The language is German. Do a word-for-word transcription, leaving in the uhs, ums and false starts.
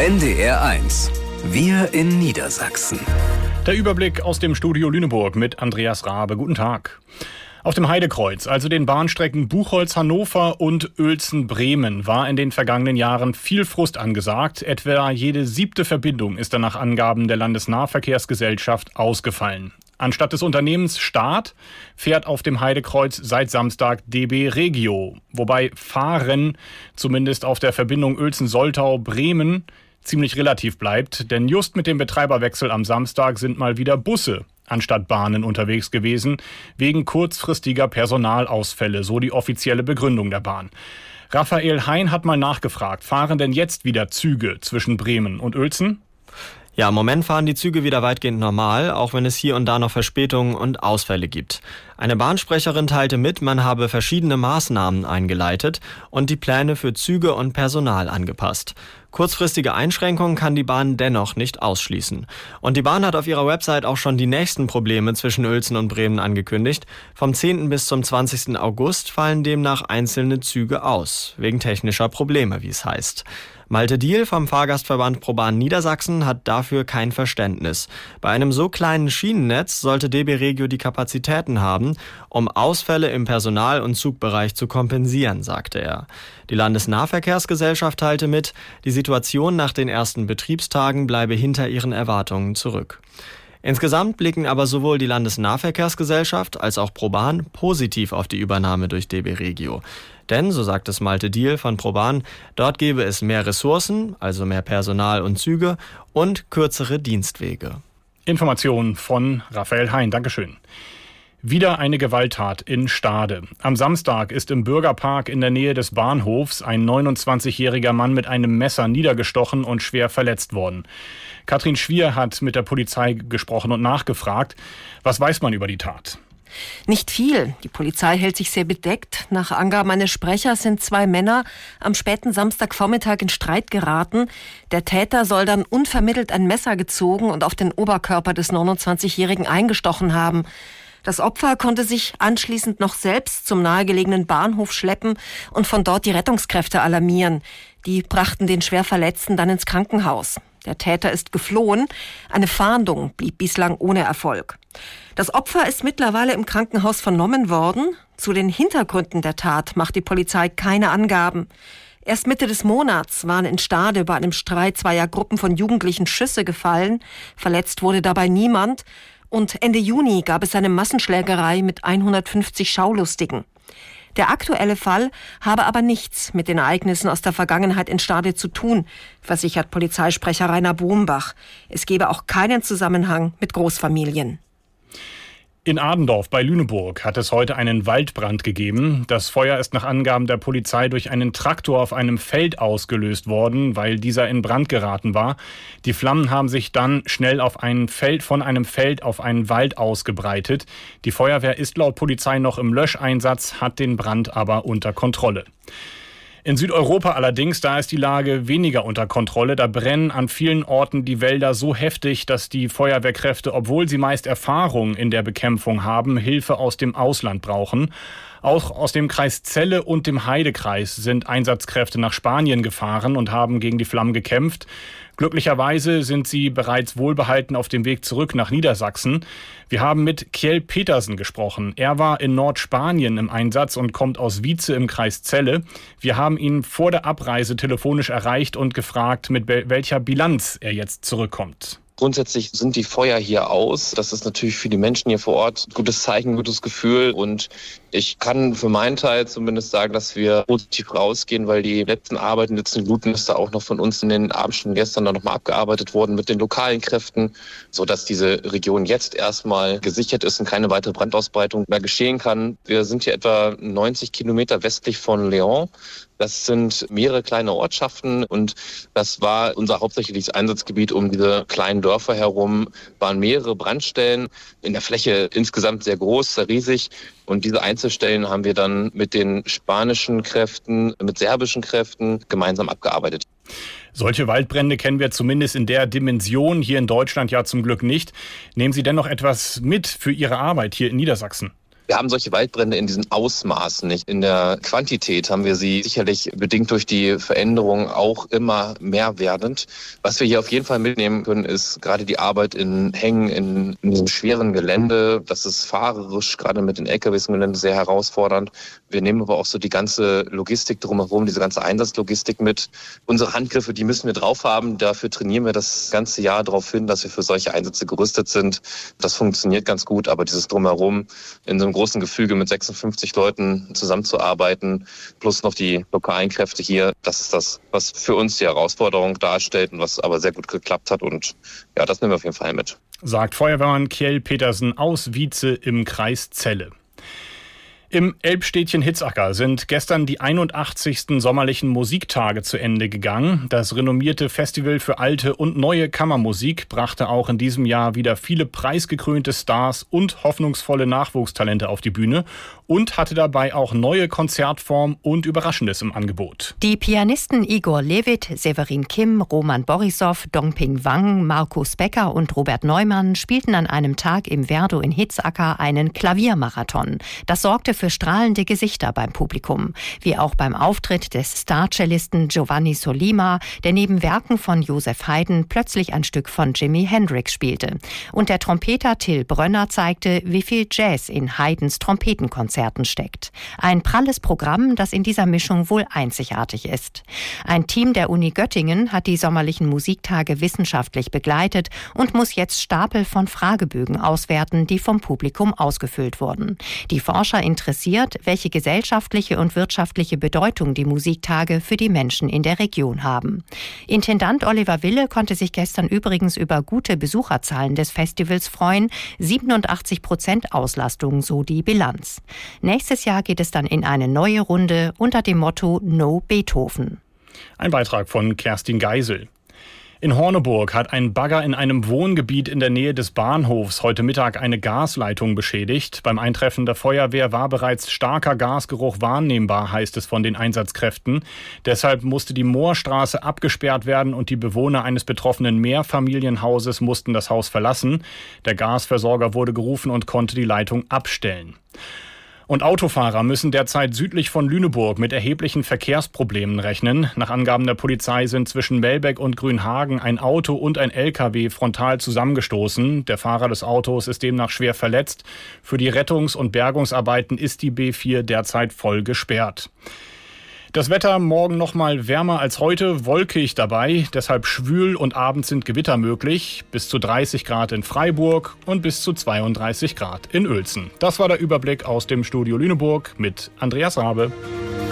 N D R eins. Wir in Niedersachsen. Der Überblick aus dem Studio Lüneburg mit Andreas Rabe. Guten Tag. Auf dem Heidekreuz, also den Bahnstrecken Buchholz-Hannover und Uelzen-Bremen, war in den vergangenen Jahren viel Frust angesagt. Etwa jede siebte Verbindung ist dann nach Angaben der Landesnahverkehrsgesellschaft ausgefallen. Anstatt des Unternehmens Staat fährt auf dem Heidekreuz seit Samstag D B Regio, wobei Fahren zumindest auf der Verbindung Uelzen-Soltau-Bremen ziemlich relativ bleibt, denn just mit dem Betreiberwechsel am Samstag sind mal wieder Busse anstatt Bahnen unterwegs gewesen, wegen kurzfristiger Personalausfälle, so die offizielle Begründung der Bahn. Raphael Hein hat mal nachgefragt, fahren denn jetzt wieder Züge zwischen Bremen und Uelzen? Ja, im Moment fahren die Züge wieder weitgehend normal, auch wenn es hier und da noch Verspätungen und Ausfälle gibt. Eine Bahnsprecherin teilte mit, man habe verschiedene Maßnahmen eingeleitet und die Pläne für Züge und Personal angepasst. Kurzfristige Einschränkungen kann die Bahn dennoch nicht ausschließen. Und die Bahn hat auf ihrer Website auch schon die nächsten Probleme zwischen Uelzen und Bremen angekündigt. Vom zehnten bis zum zwanzigsten August fallen demnach einzelne Züge aus, wegen technischer Probleme, wie es heißt. Malte Diehl vom Fahrgastverband ProBahn Niedersachsen hat dafür kein Verständnis. Bei einem so kleinen Schienennetz sollte D B Regio die Kapazitäten haben, um Ausfälle im Personal- und Zugbereich zu kompensieren, sagte er. Die Landesnahverkehrsgesellschaft teilte mit, die Situation nach den ersten Betriebstagen bleibe hinter ihren Erwartungen zurück. Insgesamt blicken aber sowohl die Landesnahverkehrsgesellschaft als auch ProBahn positiv auf die Übernahme durch D B Regio. Denn, so sagt es Malte Diehl von ProBahn, dort gäbe es mehr Ressourcen, also mehr Personal und Züge und kürzere Dienstwege. Informationen von Raphael Hein. Dankeschön. Wieder eine Gewalttat in Stade. Am Samstag ist im Bürgerpark in der Nähe des Bahnhofs ein neunundzwanzigjähriger Mann mit einem Messer niedergestochen und schwer verletzt worden. Katrin Schwier hat mit der Polizei gesprochen und nachgefragt. Was weiß man über die Tat? Nicht viel. Die Polizei hält sich sehr bedeckt. Nach Angaben eines Sprechers sind zwei Männer am späten Samstagvormittag in Streit geraten. Der Täter soll dann unvermittelt ein Messer gezogen und auf den Oberkörper des neunundzwanzigjährigen eingestochen haben. Das Opfer konnte sich anschließend noch selbst zum nahegelegenen Bahnhof schleppen und von dort die Rettungskräfte alarmieren. Die brachten den Schwerverletzten dann ins Krankenhaus. Der Täter ist geflohen. Eine Fahndung blieb bislang ohne Erfolg. Das Opfer ist mittlerweile im Krankenhaus vernommen worden. Zu den Hintergründen der Tat macht die Polizei keine Angaben. Erst Mitte des Monats waren in Stade bei einem Streit zweier Gruppen von Jugendlichen Schüsse gefallen. Verletzt wurde dabei niemand. Und Ende Juni gab es eine Massenschlägerei mit hundertfünfzig Schaulustigen. Der aktuelle Fall habe aber nichts mit den Ereignissen aus der Vergangenheit in Stade zu tun, versichert Polizeisprecher Rainer Bombach. Es gebe auch keinen Zusammenhang mit Großfamilien. In Adendorf bei Lüneburg hat es heute einen Waldbrand gegeben. Das Feuer ist nach Angaben der Polizei durch einen Traktor auf einem Feld ausgelöst worden, weil dieser in Brand geraten war. Die Flammen haben sich dann schnell auf ein Feld, von einem Feld auf einen Wald ausgebreitet. Die Feuerwehr ist laut Polizei noch im Löscheinsatz, hat den Brand aber unter Kontrolle. In Südeuropa allerdings, da ist die Lage weniger unter Kontrolle. Da brennen an vielen Orten die Wälder so heftig, dass die Feuerwehrkräfte, obwohl sie meist Erfahrung in der Bekämpfung haben, Hilfe aus dem Ausland brauchen. Auch aus dem Kreis Celle und dem Heidekreis sind Einsatzkräfte nach Spanien gefahren und haben gegen die Flammen gekämpft. Glücklicherweise sind sie bereits wohlbehalten auf dem Weg zurück nach Niedersachsen. Wir haben mit Kjell Petersen gesprochen. Er war in Nordspanien im Einsatz und kommt aus Wietze im Kreis Celle. Wir haben ihn vor der Abreise telefonisch erreicht und gefragt, mit welcher Bilanz er jetzt zurückkommt. Grundsätzlich sind die Feuer hier aus. Das ist natürlich für die Menschen hier vor Ort ein gutes Zeichen, ein gutes Gefühl. Und ich kann für meinen Teil zumindest sagen, dass wir positiv rausgehen, weil die letzten Arbeiten, die letzten Glutnester auch noch von uns in den Abendstunden gestern dann nochmal abgearbeitet wurden mit den lokalen Kräften, sodass diese Region jetzt erstmal gesichert ist und keine weitere Brandausbreitung mehr geschehen kann. Wir sind hier etwa neunzig Kilometer westlich von León. Das sind mehrere kleine Ortschaften und das war unser hauptsächliches Einsatzgebiet. Um diese kleinen Dörfer herum waren mehrere Brandstellen, in der Fläche insgesamt sehr groß, sehr riesig. Und diese Einzelstellen haben wir dann mit den spanischen Kräften, mit serbischen Kräften gemeinsam abgearbeitet. Solche Waldbrände kennen wir zumindest in der Dimension hier in Deutschland ja zum Glück nicht. Nehmen Sie denn noch etwas mit für Ihre Arbeit hier in Niedersachsen? Wir haben solche Waldbrände in diesen Ausmaßen nicht. In der Quantität haben wir sie sicherlich bedingt durch die Veränderung auch immer mehr werdend. Was wir hier auf jeden Fall mitnehmen können, ist gerade die Arbeit in Hängen, in, in diesem schweren Gelände. Das ist fahrerisch, gerade mit den L K Ws im Gelände, sehr herausfordernd. Wir nehmen aber auch so die ganze Logistik drumherum, diese ganze Einsatzlogistik mit. Unsere Handgriffe, die müssen wir drauf haben. Dafür trainieren wir das ganze Jahr darauf hin, dass wir für solche Einsätze gerüstet sind. Das funktioniert ganz gut, aber dieses Drumherum in so einem großen Gefüge mit sechsundfünfzig Leuten zusammenzuarbeiten, plus noch die lokalen Kräfte hier, das ist das, was für uns die Herausforderung darstellt und was aber sehr gut geklappt hat. Und ja, das nehmen wir auf jeden Fall mit. Sagt Feuerwehrmann Kjell Petersen aus Wietze im Kreis Celle. Im Elbstädtchen Hitzacker sind gestern die einundachtzigsten sommerlichen Musiktage zu Ende gegangen. Das renommierte Festival für alte und neue Kammermusik brachte auch in diesem Jahr wieder viele preisgekrönte Stars und hoffnungsvolle Nachwuchstalente auf die Bühne und hatte dabei auch neue Konzertformen und Überraschendes im Angebot. Die Pianisten Igor Levit, Severin Kim, Roman Borissow, Dongping Wang, Markus Becker und Robert Neumann spielten an einem Tag im Verdo in Hitzacker einen Klaviermarathon. Das sorgte für strahlende Gesichter beim Publikum, wie auch beim Auftritt des Star-Cellisten Giovanni Solima, der neben Werken von Joseph Haydn plötzlich ein Stück von Jimi Hendrix spielte. Und der Trompeter Till Brönner zeigte, wie viel Jazz in Haydns Trompetenkonzerten steckt. Ein pralles Programm, das in dieser Mischung wohl einzigartig ist. Ein Team der Uni Göttingen hat die sommerlichen Musiktage wissenschaftlich begleitet und muss jetzt Stapel von Fragebögen auswerten, die vom Publikum ausgefüllt wurden. Die Forscher interessiert, welche gesellschaftliche und wirtschaftliche Bedeutung die Musiktage für die Menschen in der Region haben. Intendant Oliver Wille konnte sich gestern übrigens über gute Besucherzahlen des Festivals freuen. siebenundachtzig Prozent Auslastung, so die Bilanz. Nächstes Jahr geht es dann in eine neue Runde unter dem Motto No Beethoven. Ein Beitrag von Kerstin Geisel. In Horneburg hat ein Bagger in einem Wohngebiet in der Nähe des Bahnhofs heute Mittag eine Gasleitung beschädigt. Beim Eintreffen der Feuerwehr war bereits starker Gasgeruch wahrnehmbar, heißt es von den Einsatzkräften. Deshalb musste die Moorstraße abgesperrt werden und die Bewohner eines betroffenen Mehrfamilienhauses mussten das Haus verlassen. Der Gasversorger wurde gerufen und konnte die Leitung abstellen. Und Autofahrer müssen derzeit südlich von Lüneburg mit erheblichen Verkehrsproblemen rechnen. Nach Angaben der Polizei sind zwischen Melbeck und Grünhagen ein Auto und ein L K W frontal zusammengestoßen. Der Fahrer des Autos ist demnach schwer verletzt. Für die Rettungs- und Bergungsarbeiten ist die B vier derzeit voll gesperrt. Das Wetter morgen noch mal wärmer als heute, wolkig dabei, deshalb schwül und abends sind Gewitter möglich. Bis zu dreißig Grad in Freiburg und bis zu zweiunddreißig Grad in Uelzen. Das war der Überblick aus dem Studio Lüneburg mit Andreas Rabe.